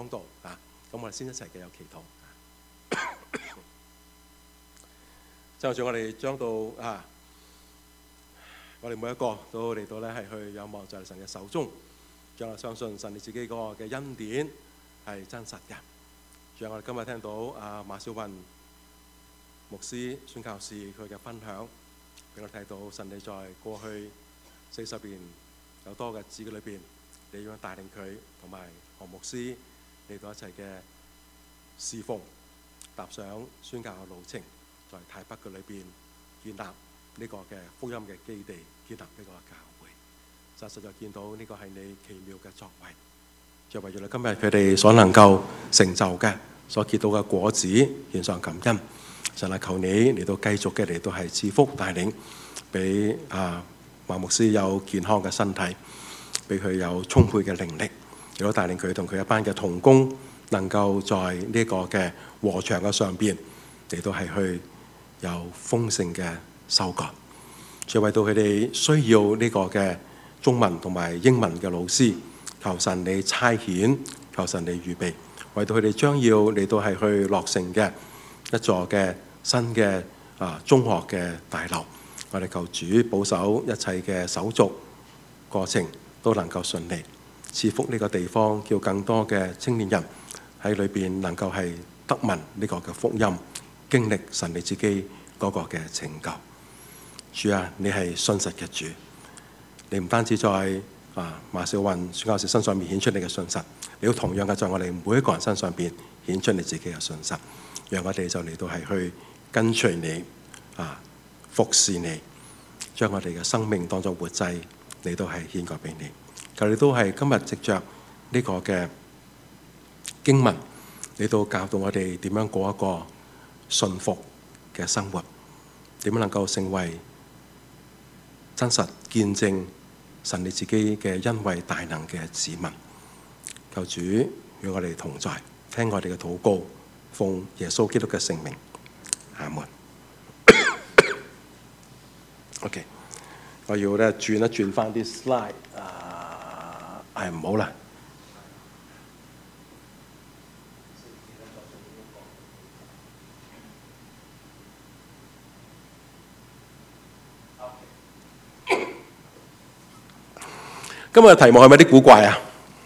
講道啊。咁我哋先一齊嘅有祈禱。就住我哋將到我哋每一個都嚟到咧係去仰望在神嘅手中，將我相信神你自己嗰個嘅恩典係真實嘅。仲有我哋今日聽到馬少雲牧師宣教士佢嘅分享，俾我睇到神你在過去40年有多嘅日子嘅裏邊，你要帶領佢同埋何牧師嚟到一齊嘅侍奉，踏上宣教嘅路程，在泰北嘅裏邊建立呢個嘅福音嘅基地，建立呢個教會。實在見到呢個係你奇妙嘅作為，就為咗你今日佢哋所能夠成就嘅，所結到嘅果子，獻上感恩。神啊，求你嚟到繼續嘅嚟到係賜福帶領，俾馬牧師有健康嘅身體，俾佢有充沛嘅靈力，亦都帶領佢同佢一班嘅同工，能夠在呢個嘅禾場嘅上邊嚟到係去有豐盛嘅收割。再為到佢哋需要呢個嘅中文同埋英文嘅老師，求神你差遣，求神你預備，為到佢哋將要嚟到係去落成嘅一座嘅新嘅中學嘅大樓。我哋求主保守一切嘅手續過程都能夠順利，賜福呢個地方，叫更多嘅青年人喺裏邊能夠係得聞呢個嘅福音，經歷神你自己嗰個嘅拯救。主啊，你係信實嘅主，你唔單止在馬少雲宣教士身上面顯出你嘅信實，你都同樣嘅在我哋每一個人身上邊顯出你自己嘅信實，讓我哋就嚟到係去跟隨你服侍你，將我哋嘅生命當作活祭，你都係獻過俾你。求你都係今日藉着呢個嘅經文，你都教導我哋點樣過一個信服嘅生活，點樣能夠成為真實見證神你自己嘅恩惠大能嘅子民。求主與我哋同在，聽我哋嘅禱告，奉耶穌基督嘅聖名，阿門。OK， 我要咧轉翻啲 slide， 唔好啦。今日嘅題目係咪啲古怪啊？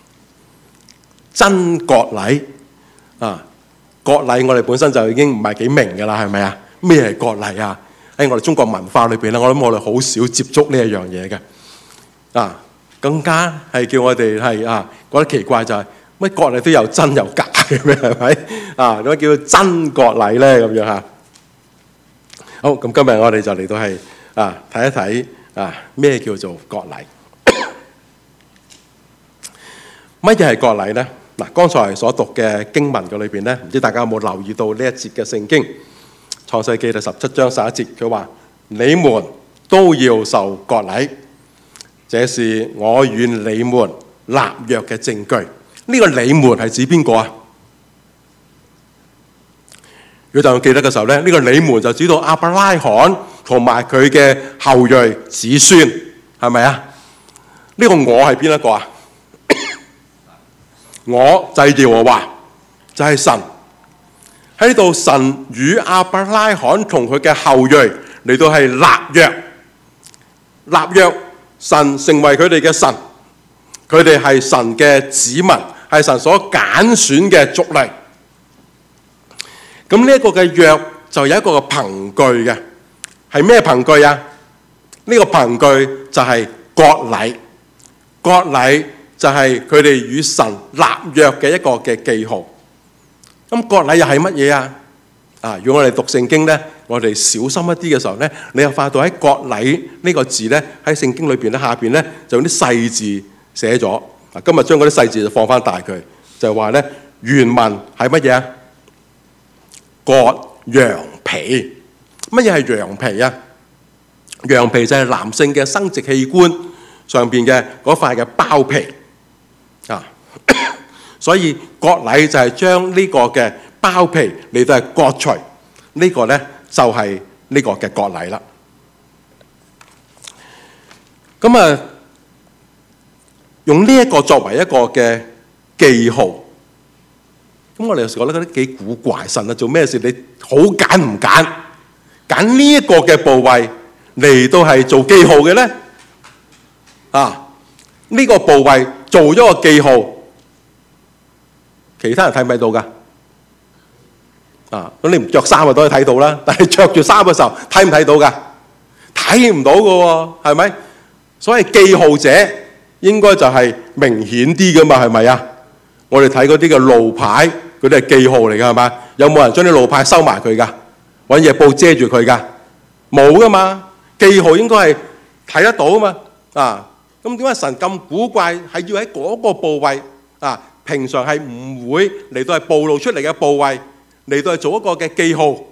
真割禮割禮我哋本身就已經唔係幾明㗎啦，係咪啊？咩係割禮啊？喺我哋中國文化裏邊咧，我諗我哋好少接觸呢一樣嘢嘅，更加係叫我哋係覺得奇怪就係乜割禮都有真有假嘅咩？係咪點解叫真割禮咧？咁樣嚇。好，咁今日我哋就嚟到係睇一睇咩叫做割禮。乜嘢係割禮咧？嗱，剛才所讀嘅經文嘅裏邊咧，唔知大家有冇留意到呢一節嘅聖經？創世記第17章11節，佢話：你們都要受割禮，這是我與你們立約嘅證據。呢個你們係指邊個啊？如果大家記得嘅時候咧，呢個你們就指到亞伯拉罕同埋佢嘅後裔子孫，係咪啊？呢個我係邊一個啊？我就係耶和華，就係神。喺呢度，神與亞伯拉罕同佢嘅後裔嚟到係立約，立約，神成為佢哋嘅神，佢哋係神嘅子民，係神所揀選嘅族類。咁呢一個嘅約就有一個嘅憑據嘅，係咩憑據啊？呢個憑據就係割禮，割禮就係佢哋與神立約嘅一個嘅記號。咁割禮又係乜嘢啊？如果我哋讀聖經咧，我哋小心一啲嘅時候咧，你又發到喺割禮呢個字咧，喺聖經裏邊咧下邊咧就用啲細字寫咗。今日將嗰啲細字就放翻大佢，就係話咧原文係乜嘢啊？割羊皮。乜嘢係羊皮啊？羊皮就係男性嘅生殖器官上邊嘅嗰塊嘅包皮所以割禮就係將呢個嘅包皮嚟到係割除，呢個咧就係呢個嘅割禮啦。咁用呢一個作為一個嘅記號， 咁我哋有時覺得幾古怪，神啊做咩事你好揀唔揀呢一個嘅部位嚟到係做記號嘅咧？呢個部位做咗個記號，其他人睇唔睇到㗎？咁你唔着衫都可以睇到啦，但係着住衫嘅時候睇唔睇到㗎？睇唔到㗎喎，係咪？所以記號者應該就係明顯啲㗎嘛，係咪啊？我哋睇嗰啲嘅路牌，嗰啲係記號嚟㗎，係嘛？有冇人將啲路牌收埋佢㗎？揾嘢布遮住佢㗎？冇㗎嘛。記號應該係睇得到啊嘛。咁點解神咁古怪，係要喺嗰個部位平常係唔會嚟到係暴露出嚟嘅部位嚟到係做一個嘅記號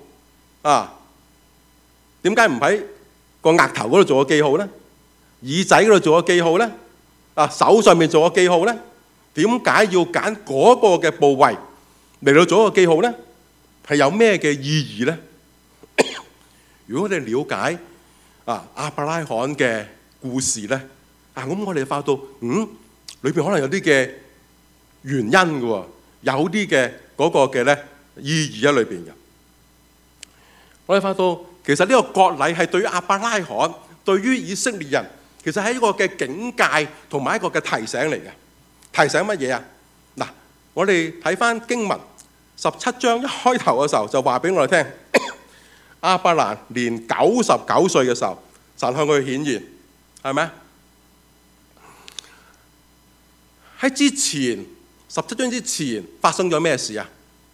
點解唔喺個額頭嗰度做個記號咧？耳仔嗰度做個記號咧？手上面做個記號咧？點解要揀嗰個嘅部位嚟到做一個記號咧？係有咩嘅意義咧？如果我哋了解亞伯拉罕嘅故事咧，咁我哋發到裏邊可能有啲嘅原因嘅喎，有啲嘅嗰個嘅咧意義喺裏邊嘅。我哋發到其實呢個割禮係對於亞伯拉罕、對於以色列人，其實係一個嘅警戒同埋一個嘅提醒嚟嘅。提醒乜嘢啊？我哋睇翻經文17章一開頭嘅時候就話俾我哋聽，亞伯蘭年99歲嘅時候，神向佢顯現，係咪？喺之前17章之前發生咗咩事啊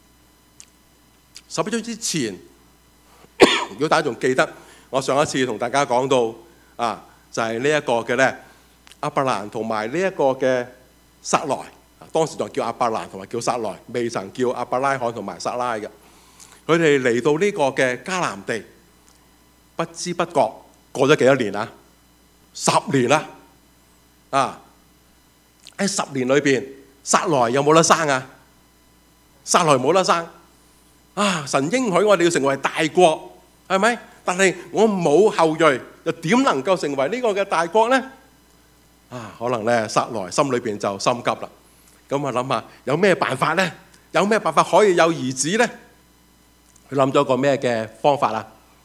？11章之前，如果大家仲記得，我上一次同大家講到就係呢一個嘅咧，亞伯蘭同埋呢一個嘅撒萊，當時就叫亞伯蘭同埋叫撒萊，未曾叫亞伯拉罕同埋撒拉嘅。佢哋嚟到呢個嘅迦南地，不知不覺過咗幾多年啊？10年啦！喺10年裏邊，撒萊有冇得生啊？撒萊冇得生。神應許我哋要成為大國，係咪？但係我冇後裔，又點能夠成為呢個嘅大國呢？可能咧，撒萊心裏邊就心急啦。咁諗下有咩辦法呢？有咩辦法可以有兒子呢？佢諗咗個咩嘅方法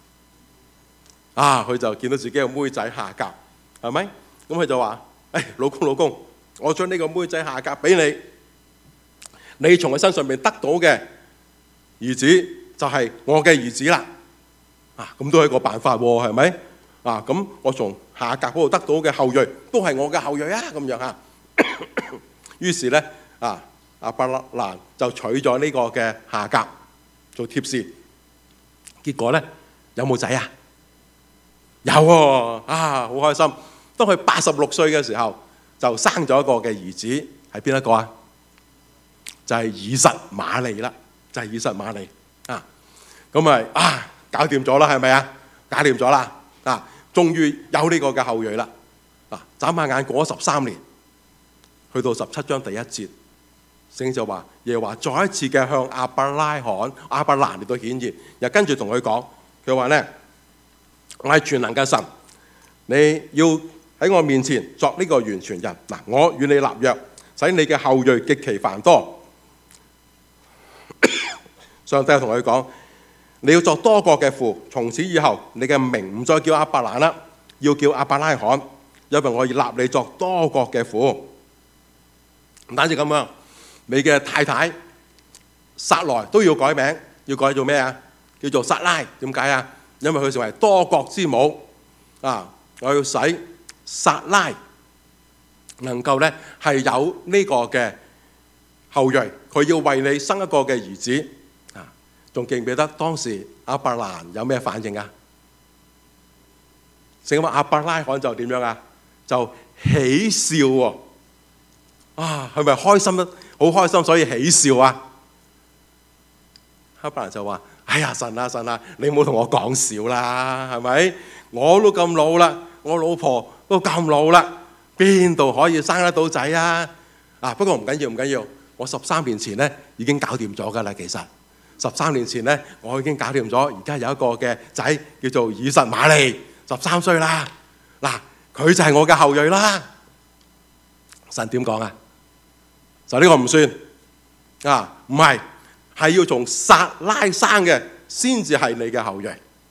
佢就見到自己嘅妹仔夏甲，係咪？咁佢就話：老公，我將呢個妹仔夏甲俾你，你從佢身上面得到嘅兒子就係我嘅兒子啦。咁都係一個辦法喎，係咪？咁我從夏甲嗰度得到嘅後裔都係我嘅後裔咁樣於是咧，亞伯蘭就娶咗呢個嘅夏甲做妾侍。結果咧，有冇仔啊？有喎，好開心。當佢86歲嘅時候，就生咗一個嘅兒子，係邊一個啊？就係以實瑪利啦，就係以實瑪利咁咪搞掂咗啦，係咪啊？搞掂咗啦，終於有呢個嘅後裔啦。眨下眼過咗13年，去到17章第1節，聖經就話耶和華再一次嘅向亞伯蘭嚟到顯現，又跟住同佢講，佢話咧：我係全能嘅神，你要喺我面前作呢個完全人。我與你立約，使你嘅後裔極其繁多。上帝又同佢講：你要作多國嘅父，從此以後你嘅名唔再叫亞伯蘭啦，要叫亞伯拉罕，因為我要立你作多國嘅父。唔單止咁樣，你嘅太太撒萊都要改名，要改做咩啊？叫做撒拉。點解啊？因為佢成為多國之母我要使撒拉能夠咧係有呢個嘅後裔，佢要為你生一個嘅兒子。仲記唔記得當時亞伯蘭有咩反應啊？聖經話亞伯拉罕就點樣啊？就喜笑喎。係咪開心得好開心，所以喜笑啊？亞伯蘭就話：哎呀，神啊，你唔好同我講笑啦，係咪？我都咁老啦，我老婆都咁老啦，邊度可以生得到仔啊？不過唔緊要，我13年前咧已經搞掂咗噶啦。其實13年前咧我已經搞掂咗，而家有一個嘅仔叫做以實瑪利，13歲啦。佢就係我嘅後裔啦。神點講啊？就呢個唔算唔係， 係要從撒拉生嘅先至係你嘅後裔。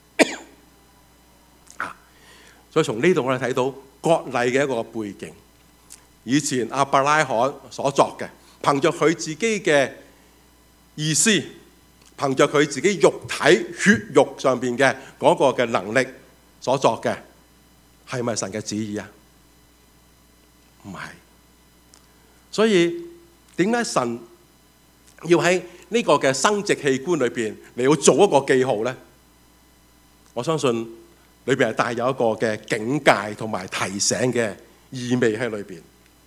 所以從呢度我哋睇到割禮嘅一個背景。以前亞伯拉罕所作嘅，憑着佢自己嘅意思，憑着佢自己肉體血肉上邊嘅嗰個嘅能力所作嘅，係咪神嘅旨意啊？唔係。所以點解神要喺呢個嘅生殖器官裏邊你要做一個記號呢？我相信裏邊係帶有一個嘅警戒同埋提醒嘅意味喺裏邊。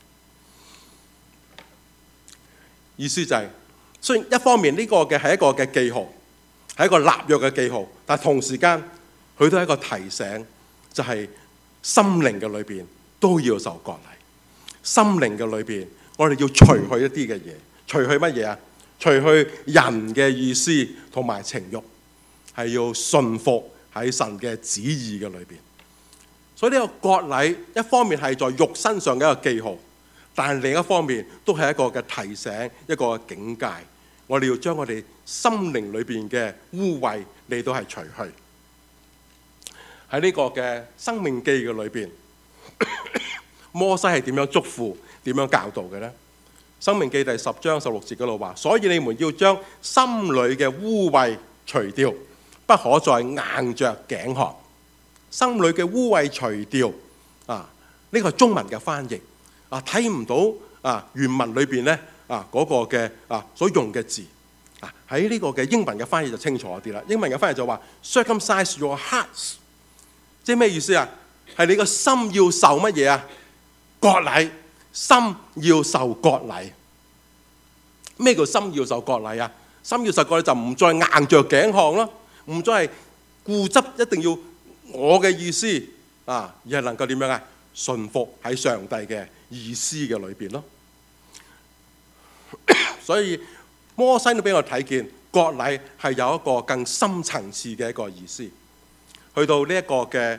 意思就係，雖然一方面呢個嘅係一個嘅記號，係一個立約嘅記號，但同時間佢都係一個提醒，就係心靈嘅裏邊都要受割禮。心靈嘅裏邊，我哋要除去一啲嘅嘢，除去乜嘢啊？除去人嘅意思同埋情慾，係要順服喺神嘅旨意嘅裏邊。所以呢個割禮一方面係在肉身上嘅一個記號，但係另一方面都係一個嘅提醒，一個警戒。我哋要將我哋心靈裏邊嘅污穢嚟到係除去。喺呢個嘅申命記嘅裏邊，摩西係點樣囑咐、點樣教導嘅呢？申命記第10章16節嗰度話：所以你們要將心裏嘅污穢除掉，不可再硬着頸項。心裏嘅污穢除掉啊！呢個係中文嘅翻譯啊，睇唔到啊原文裏邊咧啊嗰個嘅啊所用嘅字啊，喺呢個嘅英文嘅翻譯就清楚一啲啦。英文嘅翻譯就話 circumcise your hearts， 即係咩意思啊？係你個心要受乜嘢啊？割禮，心要受割禮。咩叫心要受割禮啊？心要受割禮就唔再硬着頸項咯，唔再係固執一定要我嘅意思啊，而係能夠點樣啊？順服喺上帝嘅意思嘅裏邊咯。所以摩西都俾我睇見割禮係有一個更深層次嘅一個意思。去到呢一個嘅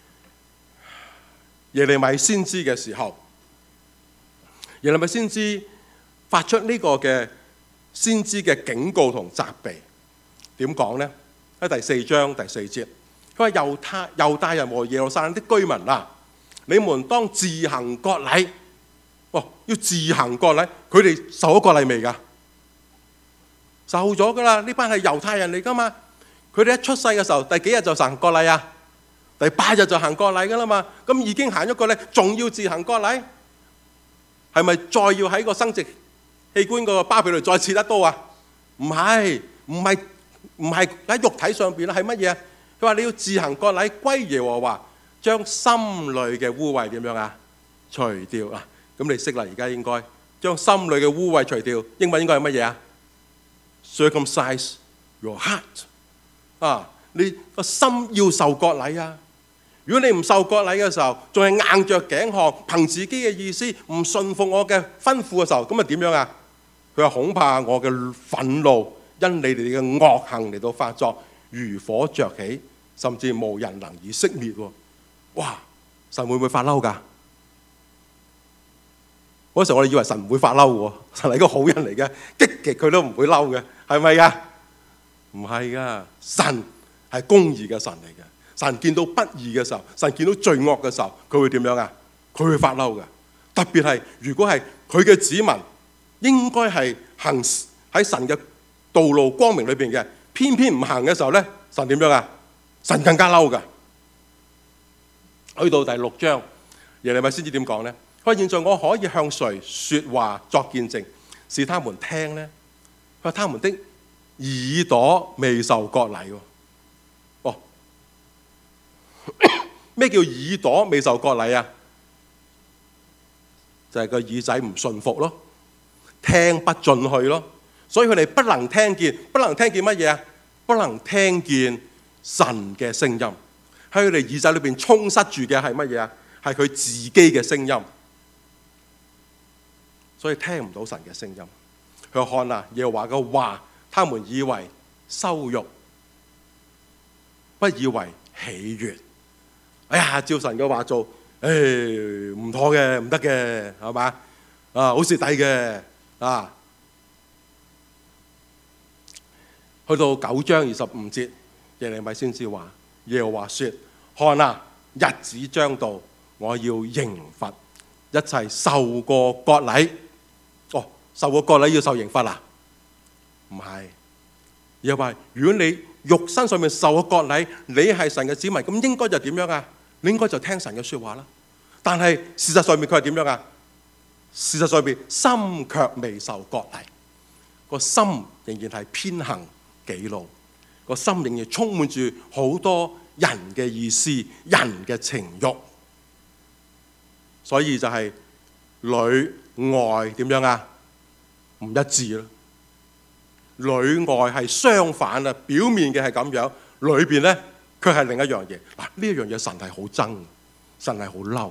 耶利米先知嘅時候，耶利米先知發出呢個嘅先知嘅警告同責備。點講呢？喺第4章第4節，佢話猶大人和耶路撒冷的居民啊，你們當自行割禮。要自行割禮，佢哋受咗割禮未㗎？受咗㗎啦，呢班係猶太人嚟㗎嘛。佢哋一出世嘅時候，第幾日就行割禮啊？第8日就行割禮㗎啦嘛。咁已經行咗割禮，仲要自行割禮？係咪再要喺個生殖器官個包皮度再切一刀啊？唔係喺肉體上邊啦，係乜嘢啊？佢話你要自行割禮歸耶和華，將心裏嘅污穢點樣啊？除掉啦。咁你識啦，而家應該將心裏嘅污穢除掉。英文應該係乜嘢啊？ Circumcise your heart。啊，你個心要受割禮啊！如果你唔受割禮嘅時候，仲係硬着頸項，憑自己嘅意思唔順服我嘅吩咐嘅時候，咁啊點樣啊？佢話恐怕我嘅憤怒因你哋嘅惡行嚟到發作，如火着起，甚至無人能以熄滅喎。哇！神會唔會發嬲㗎？嗰時候我哋以為神唔會發嬲喎，神係一個好人嚟嘅，激極佢都唔會嬲嘅，係咪㗎？唔係㗎，神係公義嘅神嚟嘅。神見到不義嘅時候，神見到罪惡嘅時候，佢會點樣啊？佢會發嬲嘅。特別係如果係佢嘅子民，應該係行喺神嘅道路光明裏邊嘅，偏偏唔行嘅時候咧，神點樣啊？神更加嬲㗎。去到第6章，耶利米先知點講咧？佢話：現在我可以向誰説話作見證，是他們聽呢？佢話：他們的耳朵未受割禮喎。哦，咩叫耳朵未受割禮啊？就係個耳仔唔順服咯，聽不進去咯。所以佢哋不能聽見，不能聽見乜嘢啊？不能聽見神嘅聲音。喺佢哋耳仔裏邊充塞住嘅係乜嘢啊？係佢自己嘅聲音。所以聽唔到神嘅聲音。佢話：看啊，耶和華嘅話，他們以為羞辱，不以為喜悅。哎呀，照神嘅話做，唔妥嘅，唔得嘅，係嘛？啊，好蝕底嘅啊！ 去到9章25節，耶利米先知話：耶和華說，看啊，日子將到，我要刑罰一切受過割禮。哦，受過割禮要受刑罰啊？唔係，而係話如果你肉身上面受過割禮，你係神嘅子民，咁應該就點樣啊？你應該就聽神嘅說話啦。但係事實上面佢係點樣啊？事實上面心卻未受割禮，個心仍然係偏行己路，個心仍然充滿住好多人嘅意思、人嘅情慾，所以就係裏外點樣啊？唔一致啦。裏外係相反啊，表面嘅係咁樣，裏邊咧佢係另一樣嘢。嗱，呢一樣嘢神係好憎，神係好嬲。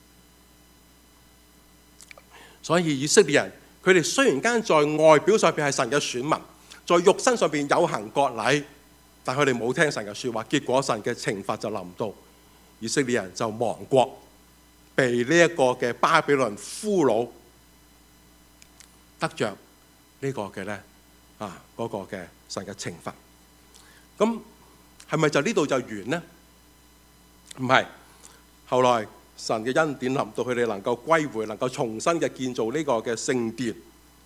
所以以色列人佢哋雖然間在外表上邊係神嘅選民，在肉身上邊有行割禮，但佢哋冇聽神嘅説話，結果神嘅懲罰就臨到，以色列人就亡國，被呢一個嘅巴比倫俘虜，得着呢個嘅咧嗰個嘅神嘅懲罰。咁係咪就呢度就完呢？唔係，後來神嘅恩典臨到佢哋能夠歸回，能夠重新嘅建造呢個嘅聖殿。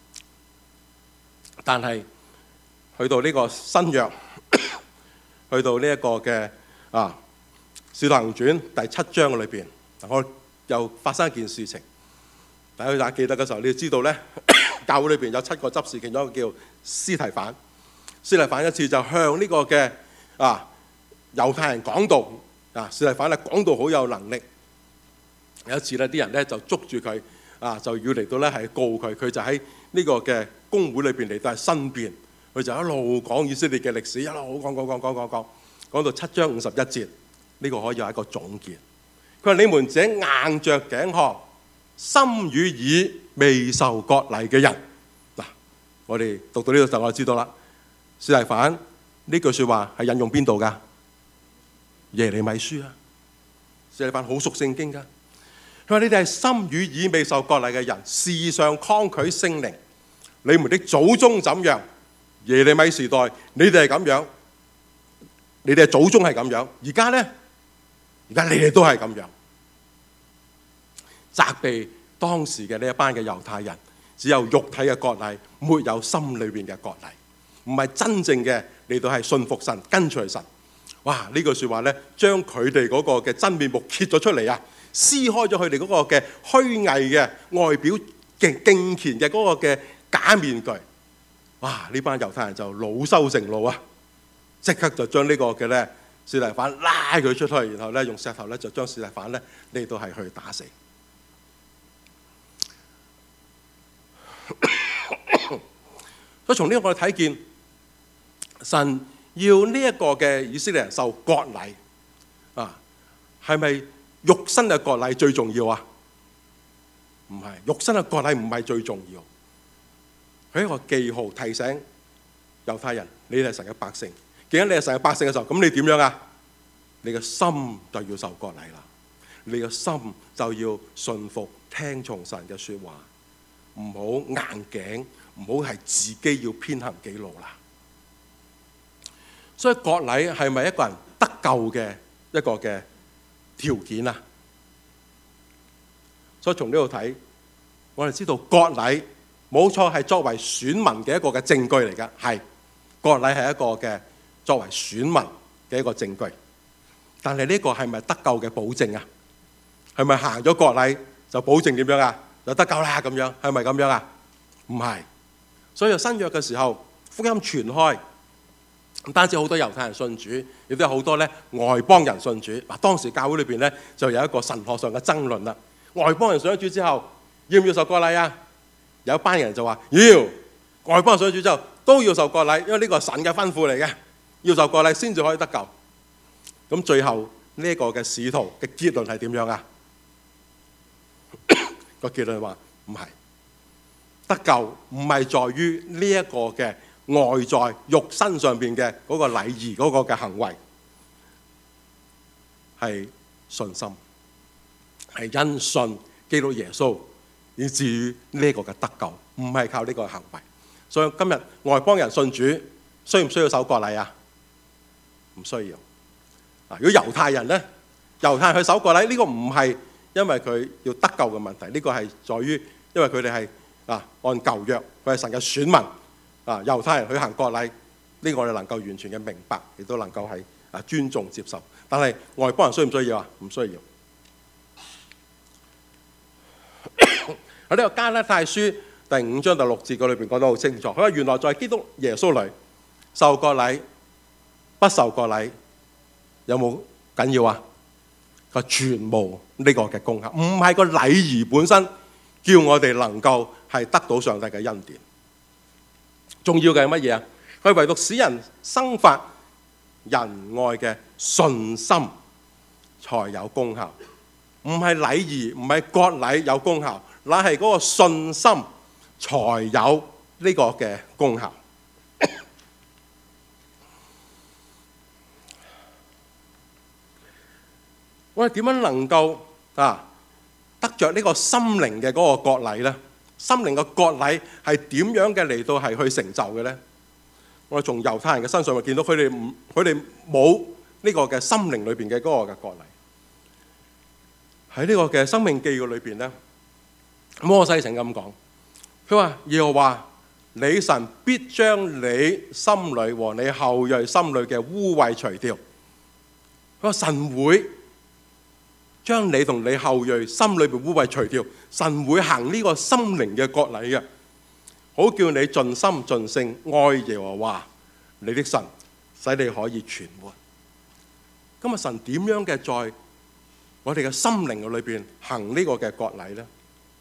但係去到呢個新約，去到呢一個嘅《使徒行傳》第7章嘅裏邊，我又發生一件事情。大家記得嘅時候，你要知道咧，教會裏邊有7個執事，其中一個叫司提反。司提反一次就向呢個嘅猶太人講道。司提反咧講道好有能力。有一次咧，啲人咧就捉住佢，就要嚟到咧係告佢。佢就喺呢個嘅公會裏邊嚟到係申辯，佢就一路講以色列嘅歷史，一路講到7章51節，呢個可以係一個總結。佢話：你們這硬着頸項、心與耳未受割禮嘅人，嗱，我哋讀到呢度就我就知道啦。司提反呢句説話係引用邊度㗎？耶利米書啊，司提反好熟聖經㗎。佢話：你哋係心與耳未受割禮嘅人，時常抗拒聖靈。你們的祖宗怎樣？耶利米時代，你哋係咁樣，你哋嘅祖宗係咁樣。而家呢？而家你哋都係咁樣，責備當時嘅呢一班嘅猶太人，只有肉體嘅割禮，沒有心裏邊嘅割禮，唔係真正嘅嚟到係信服神、跟隨神。哇！呢句説話呢，將佢哋嗰個嘅真面目揭咗出嚟啊！撕開咗佢哋嗰個嘅虛偽嘅外表嘅敬虔嘅嗰個嘅假面具。哇！呢班猶太人就惱羞成怒啊！即刻就將呢個嘅咧司提反拉佢出去，然後咧用石頭咧就將司提反咧嚟到係去打死。所以從呢個我哋睇見神要呢一個嘅以色列人受割禮係咪肉身嘅割禮最重要啊？唔係，肉身嘅割禮唔係最重要。佢係一個記號，提醒猶太人：你哋係神嘅百姓。既然你係神嘅百姓嘅時候，咁你點樣啊？你嘅心就要受割禮啦。你嘅心就要順服、聽從神嘅説話，唔好硬頸，唔好係自己要偏行己路啦。所以割禮係咪一個人得救嘅一個嘅條件啊？所以從呢度睇，我哋知道割禮冇錯係作為選民嘅一個嘅證據嚟㗎，係割禮係一個嘅作為選民嘅一個證據。但係呢個係咪得救嘅保證啊？係咪行咗割禮就保證點樣啊？就得救啦咁樣，係咪咁樣啊？唔係。所以新約嘅時候，福音傳開，唔單止好多猶太人信主，亦都有好多咧外邦人信主。嗱，當時教會裏邊咧就有一個神學上嘅爭論啦。外邦人信咗主之後，要唔要受割禮啊？有一班人就話要，外邦人信咗主之後都要受割禮，因為呢個係神嘅吩咐嚟嘅，要受割禮先至可以得救。咁最後呢一個嘅使徒嘅結論係點樣啊？個結論話唔係，得救唔係在於呢一個嘅外在肉身上邊嘅嗰個禮儀嗰個嘅行為，係信心，係因信基督耶穌，以至於呢個嘅得救，唔係靠呢個行為。所以今日外邦人信主， 需唔需要守割禮啊？唔需要。如果猶太人呢，猶太人去守割禮，呢個唔係因為佢要得救嘅問題，呢個係在於因為佢哋係按舊約，佢係神嘅選民猶太人去行割禮，呢個我哋能夠完全嘅明白，亦都能夠係尊重接受。但係外邦人需唔需要啊？唔需要。喺呢個加拉太書第5章第6節嗰裏邊講得好清楚，佢話原來在基督耶穌裏受割禮不受割禮有冇緊要啊？佢全無呢個嘅功效，唔係個禮儀本身叫我哋能夠係得到上帝嘅恩典。重要嘅係乜嘢啊？佢唯獨使人生發仁愛嘅信心才有功效，唔係禮儀，唔係割禮有功效，乃係嗰個信心才有呢個嘅功效。我哋點樣能夠得着呢個心靈嘅嗰個割禮呢？心靈嘅割禮係點樣嘅嚟到係去成就嘅呢？我哋從猶太人嘅身上咪見到佢哋冇呢個嘅心靈裏邊嘅嗰個嘅割禮。喺呢個嘅申命記嘅裏邊呢，摩西曾咁講，佢話耶和華你神必將你心裏和你後裔心裏嘅污穢除掉。佢話神會將你同你後裔心裏邊污穢除掉，神會行呢個心靈嘅割禮嘅，好叫你盡心盡性愛耶和華你的神，使你可以存活。今日神點樣嘅在我哋嘅心靈嘅裏邊行呢個嘅割禮呢？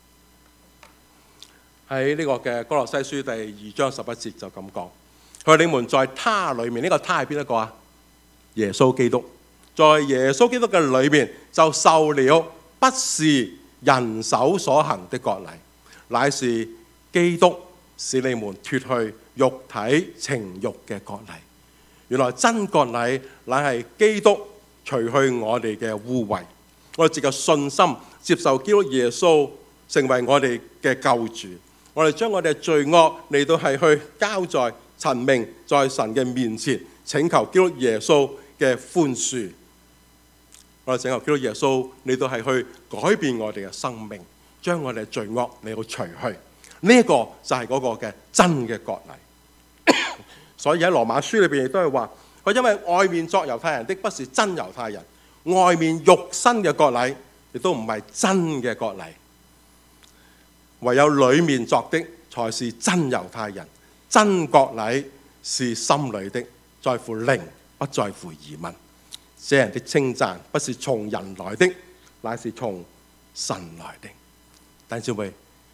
喺呢個嘅歌羅西書第2章11節就咁講，佢話你們在他裏面，呢個他係邊一個啊？耶穌基督。在耶穌基督嘅裏面就受了不是人手所行的割禮，乃是基督使你們脫去肉體情慾嘅割禮。原來真割禮乃係基督除去我哋嘅污穢，我哋藉着信心接受基督耶穌成為我哋嘅救主，我哋將我哋嘅罪惡嚟到係去交在陳明在神嘅面前，請求基督耶穌嘅寬恕。我哋請求基督耶穌嚟到係去改變我哋嘅生命，將我哋嘅罪惡嚟到除去。呢一個就係嗰個嘅真嘅割禮。所以喺羅馬書裏邊亦都係話，佢因為外面作猶太人的不是真猶太人，外面肉身嘅割禮亦都唔係真嘅割禮，唯有裏面作的才是真猶太人。真割禮是心裏的，在乎靈，不在乎儀文。這人的稱讚不是從人來的，乃是從神來的。弟兄姊妹，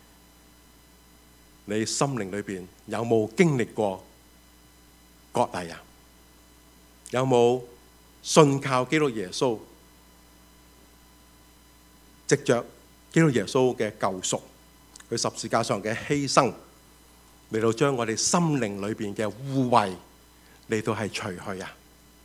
你心靈裏邊有冇經歷過割禮啊？有冇信靠基督耶穌，藉着基督耶穌嘅救贖，佢十字架上嘅犧牲，嚟到將我哋心靈裏邊嘅污穢嚟到係除去啊？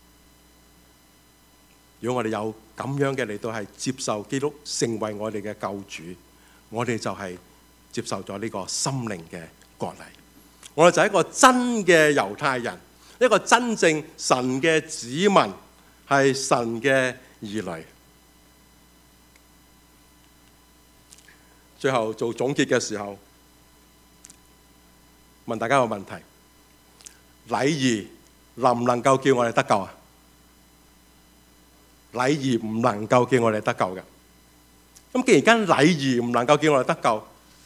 如果我哋有咁樣嘅嚟到係接受基督成為我哋嘅救主，我哋就係接受咗呢個心靈嘅割禮。我哋就係一個真嘅猶太人，一個真正神嘅子民，係神嘅兒女。最後做總結嘅時候，問大家個問題：禮儀能唔能夠叫我哋得救啊？禮儀唔能夠叫我哋得救嘅。咁既然間禮儀唔能夠叫我哋得救，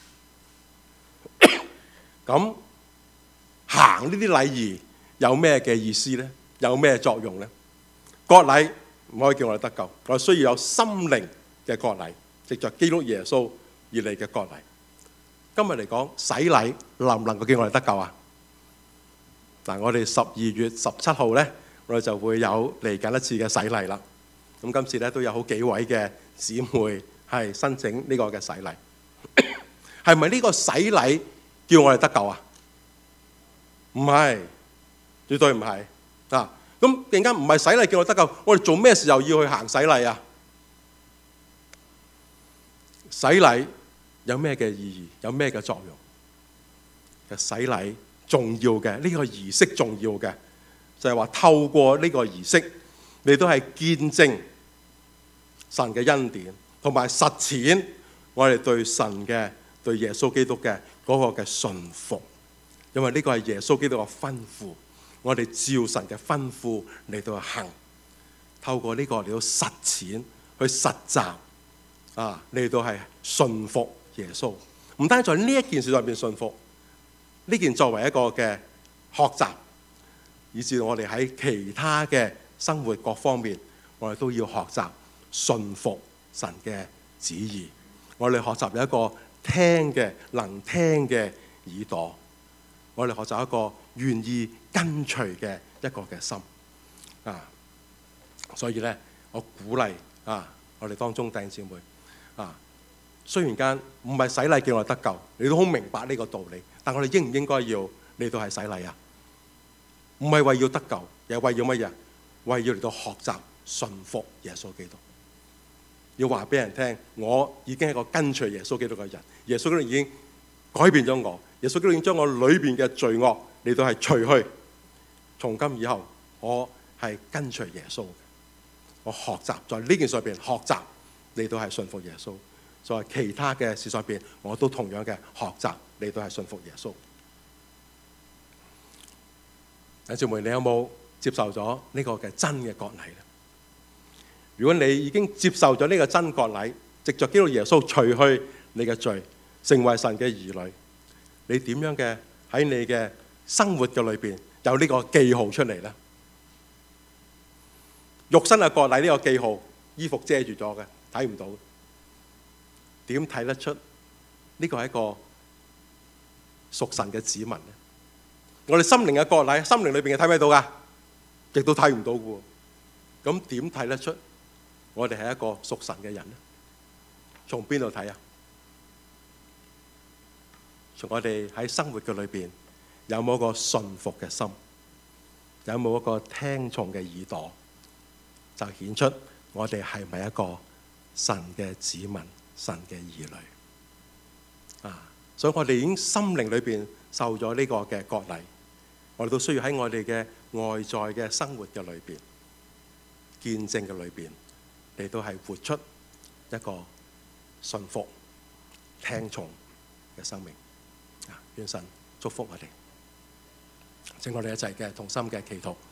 咁行呢啲禮儀有咩嘅意思呢？有咩作用呢？割禮唔可以叫我哋得救，我哋需要有心靈嘅割禮，藉着基督耶穌而嚟嘅割禮。今日嚟講，洗禮能唔能夠叫我哋得救啊？嗱，我哋12月17號呢，我哋就會有嚟緊一次嘅洗禮啦。咁今次咧都有好幾位嘅姊妹係申請呢個嘅洗禮，係咪呢個洗禮叫我哋得救啊？唔係，絕對唔係啊！咁突然間唔係洗禮叫我哋得救，我哋做咩時候要去行洗禮啊？洗禮有咩嘅意義？有咩嘅作用？其實洗禮重要嘅，呢個儀式重要嘅，就係話透過呢個儀式，你都係見證神嘅恩典，同埋實踐我哋對神嘅、對耶穌基督嘅嗰個嘅信服。因為呢個係耶穌基督嘅吩咐，我哋照神嘅吩咐嚟到行，透過呢個嚟到實踐去實習嚟到係信服耶穌。唔單止在呢一件事上邊信服，呢件作為一個嘅學習，以至我哋喺其他嘅生活各方面，我哋都要學習信服神嘅旨意。我哋學習有一個聽嘅能聽嘅耳朵，我哋學習一個願意跟隨嘅一個嘅心所以咧，我鼓勵我哋當中弟兄姊妹雖然間唔係洗禮叫我哋得救，你都好明白呢個道理，但我哋應唔應該要嚟到係洗禮啊？唔係為要得救，而係為要乜嘢？為要嚟到學習順服耶穌基督。要話俾人聽，我已經係個跟隨耶穌基督嘅人，耶穌基督已經改變咗我，耶穌基督已經將我裏邊嘅罪惡嚟到係除去。從今以後，我係跟隨耶穌嘅。我學習在呢件事上邊學習嚟到係順服耶穌。在其他嘅事上邊，我都同樣嘅學習嚟到係信服耶穌。弟兄姊妹，你有冇接受咗呢個嘅真嘅割禮咧？如果你已經接受咗呢個真割禮，藉着基督耶穌除去你嘅罪，成為神嘅兒女，你點樣嘅喺你嘅生活嘅裏邊有呢個記號出嚟咧？肉身嘅割禮呢個記號，衣服遮住咗嘅，睇唔到。點睇得出呢個係一個屬神嘅子民咧？我哋心靈嘅割禮，心靈裏邊嘅睇唔睇到噶？亦都睇唔到嘅。咁點睇得出我哋係一個屬神嘅人咧？從邊度睇啊？從我哋喺生活嘅裏邊有冇一個順服嘅心，有冇一個聽從嘅耳朵，就顯出我哋係咪一個神嘅子民，神嘅兒女所以我哋已經心靈裏邊受咗呢個嘅割禮，我哋都需要喺我哋嘅外在嘅生活嘅裏邊、見證嘅裏邊，你都係活出一個順服、聽從嘅生命。願神祝福我哋，請我哋一齊嘅同心嘅祈禱。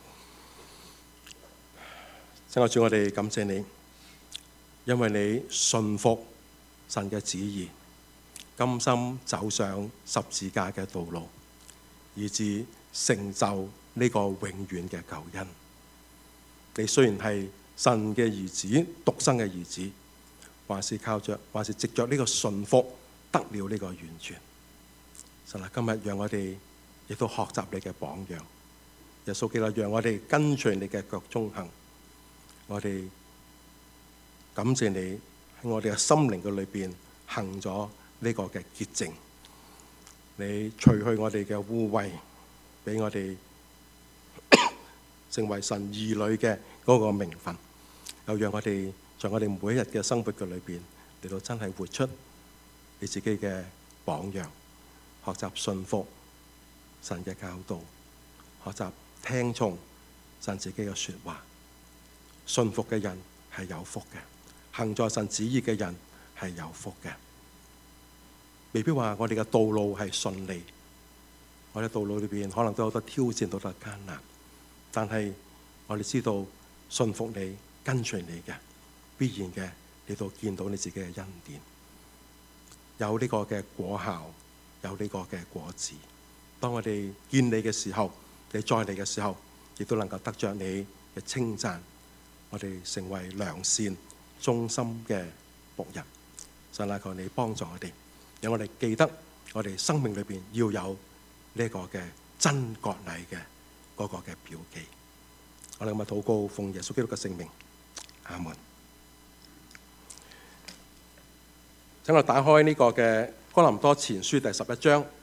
親愛主，我哋感謝你，因為你順服神嘅旨意，甘心走上十字架嘅道路，以致成就呢個永遠嘅救恩。你雖然係神嘅兒子，獨生嘅兒子，還是藉着呢個順服得了呢個完全。神啊，今日讓我哋亦都學習你嘅榜樣，耶穌基督，讓我哋跟隨你嘅腳蹤行。我哋感謝你喺我哋嘅心靈嘅裏邊行咗呢個嘅潔淨，你除去我哋嘅污穢，俾我哋成為神兒女嘅嗰個名分，又讓我哋在我哋每一日嘅生活嘅裏邊嚟到真係活出你自己嘅榜樣，學習信服神嘅教導，學習聽從神自己嘅說話。信服嘅人係有福嘅，行在神旨意嘅人係有福嘅。未必話我哋嘅道路係順利，我哋道路裏邊可能都有好多挑戰，好多艱難，但係我哋知道信服你、跟隨你嘅，必然嘅你都見到你自己嘅恩典，有呢個嘅果效，有呢個嘅果子。當我哋見你嘅時候，你再嚟嘅時候，亦都能夠得着你嘅稱讚。我哋成為良善、忠心嘅僕人。神啊，求你幫助我哋，讓我哋記得我哋生命裏邊要有呢個嘅真割禮嘅嗰個嘅標記。我哋咁啊禱告，奉耶穌基督嘅聖名，阿門。請我打開呢個嘅哥林多前書第11章。